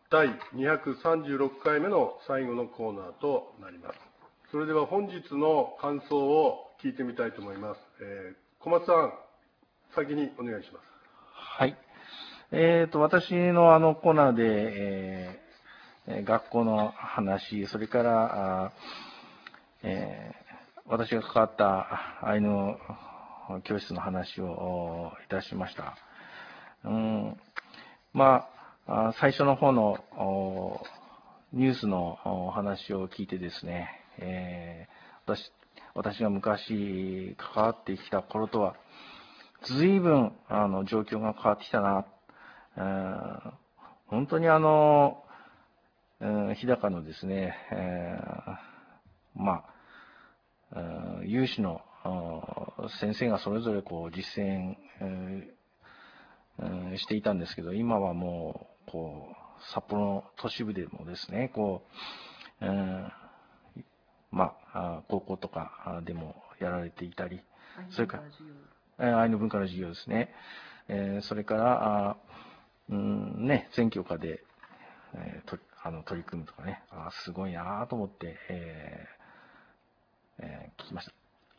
第236回目の最後のコーナーとなります。それでは本日の感想を聞いてみたいと思います。小松さん、先にお願いします。 はい。私のコーナーで、学校の話、それから、私が関わったアイヌ教室の話をいたしました。最初の方のニュースの話を聞いてですね、私が昔関わってきた頃とは、随分状況が変わってきたな。本当に日高のですね、有志の先生がそれぞれこう実践、していたんですけど、今はもう札幌の都市部でもですね、高校とかでもやられていたり、それからアイヌ文化の授業ですね、それから全教科で、取り組むとかね、すごいなと思って、聞きました。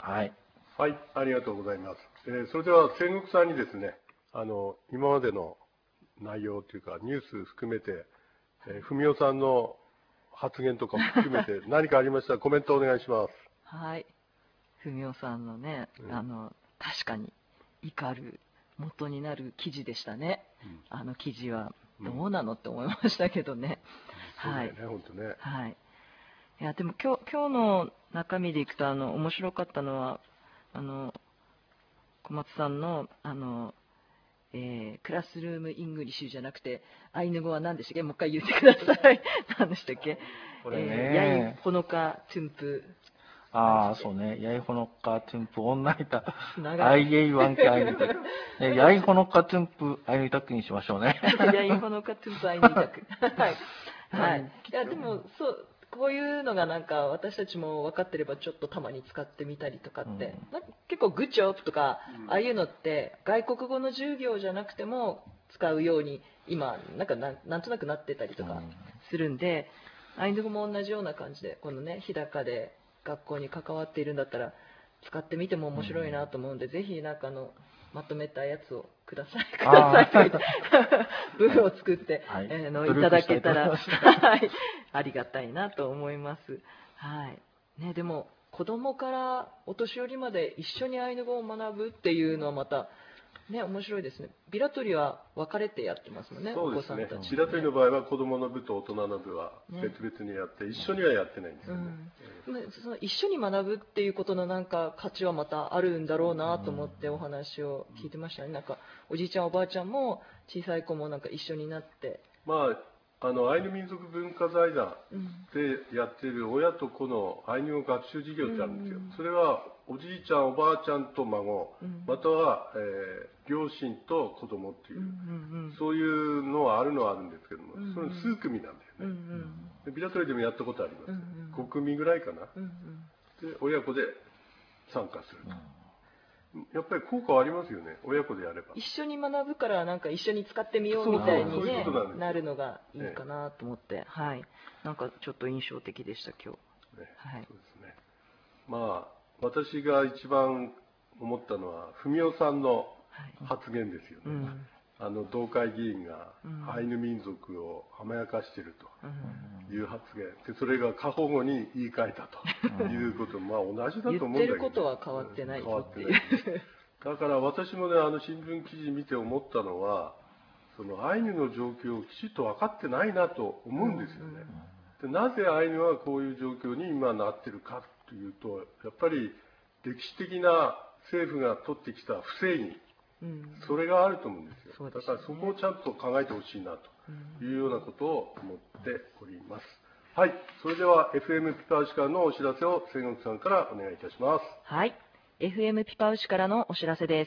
はい。 はい、ありがとうございます。それでは千石さんにですね、今までの内容というかニュース含めて、文雄さんの発言とかも含めて何かありましたらコメントお願いします。 はい。文雄さんのね、確かに怒る元になる記事でしたね。記事はどうなのって思いましたけどね。 はい。そうだよね、本当ね。 はい。いや、でも今日の中身でいくと、面白かったのは、小松さんの、クラスルームイングリッシュじゃなくて、アイヌ語は何でしたっけ？もう一回言ってください。何でしたっけ？ヤイホノカトゥンプ。 そうね。ヤイホノカトゥンプオンナイタ。アイエイワンケアイヌイタク。ヤイホノカトゥンプアイヌイタクにしましょうね。 ヤイホノカトゥンプアイヌイタク。はい。はい。いや、でも、こういうのがなんか私たちも分かってればちょっとたまに使ってみたりとかって、結構グッジョブとか、ああいうのって外国語の授業じゃなくても使うように今なんとなくなってたりとかするんで、アイヌ語も同じような感じでこのね日高で学校に関わっているんだったら使ってみても面白いなと思うんで、ぜひまとめたやつをください文を作って、いただけたらありがたいなと思います。はいね、でも子供からお年寄りまで一緒にアイヌ語を学ぶっていうのはまたね、面白いですね。ビラトリは分かれてやってますもんね。 そうですね。ビラトリの場合は子供の部と大人の部は別々にやって、一緒にはやってないんですよね。 その一緒に学ぶっていうことの価値はまたあるんだろうなと思ってお話を聞いてましたね。おじいちゃんおばあちゃんも小さい子も一緒になって。 アイヌ民族文化財団でやっている親と子のアイヌ語学習事業ってあるんですよ。それはおじいちゃんおばあちゃんと孫、または、両親と子供っていう、そういうのはあるんですけども、それ数組なんだよね。ビラトリでもやったことあります。5組ぐらいかな。で親子で参加すると。やっぱり効果はありますよね、親子でやれば。 一緒に学ぶから一緒に使ってみようみたいにねなるのがいいかなと思って、はい、ちょっと印象的でした今日。はい、 そうですね。私が一番思ったのは文雄さんの発言ですよね。道会議員がアイヌ民族を甘やかしているという発言で、それが過保護に言い換えたということ、同じだと思うんだけど、 言ってることは変わってないよっていう。 だから私もね、新聞記事見て思ったのは、そのアイヌの状況をきちっと分かってないなと思うんですよね。でなぜアイヌはこういう状況に今なってるかというと、やっぱり歴史的な政府が取ってきた不正義、それがあると思うんですよ。だからそこをちゃんと考えてほしいなというようなことを思っております。はい、それでは FM ピパウシからのお知らせを千石さんからお願いいたします。 はい、FM ピパウシからのお知らせです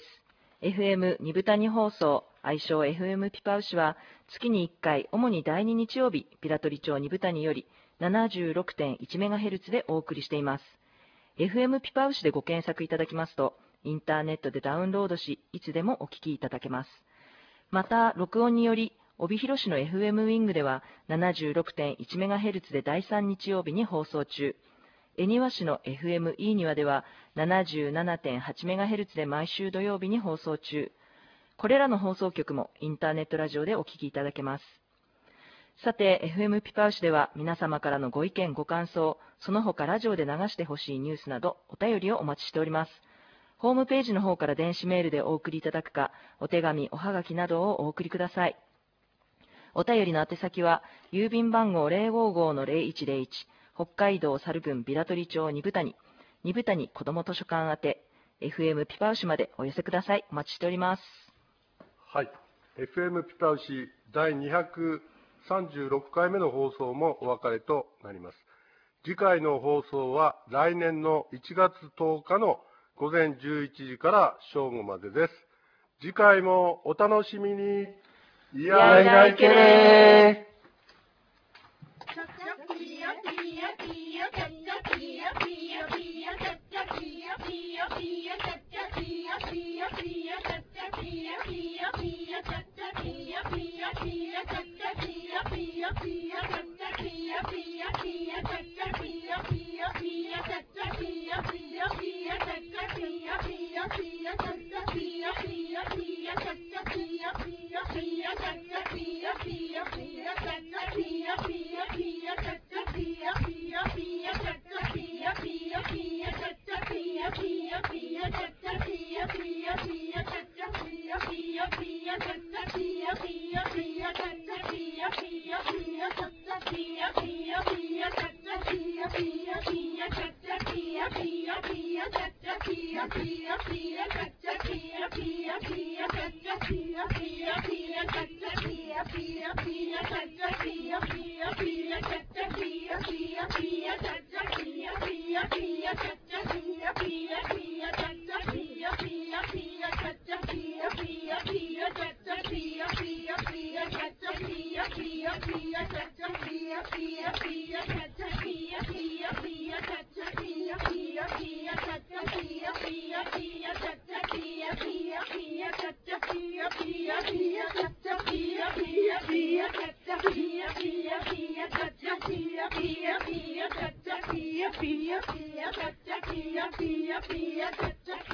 。FM 二部谷放送、愛称 FM ピパウシは月に1回、主に第2日曜日、ピラトリ町二部谷より 76.1MHz でお送りしています。FM ピパウシでご検索いただきますと、インターネットでダウンロードし、いつでもお聞きいただけます。また、録音により帯広市の FM ウィングでは 76.1MHz で第3日曜日に放送中。恵庭市の FM イーニワでは 77.8MHz で毎週土曜日に放送中。これらの放送局もインターネットラジオでお聞きいただけます。さて、FM ピパウシでは皆様からのご意見ご感想、その他ラジオで流してほしいニュースなどお便りをお待ちしております。ホームページの方から電子メールでお送りいただくか、お手紙、おはがきなどをお送りください。お便りの宛先は、郵便番号 055-0101、北海道猿郡平取町二部谷子ども図書館宛て、FM ピパウシまでお寄せください。お待ちしております。 はい。FM ピパウシ第236回目の放送もお別れとなります。次回の放送は来年の1月10日の午前11時から正午までです。次回もお楽しみに。いやいやいけれー。 Pia, pia, pia, pia, pia, pia, pia, pia, pia, pia, pia,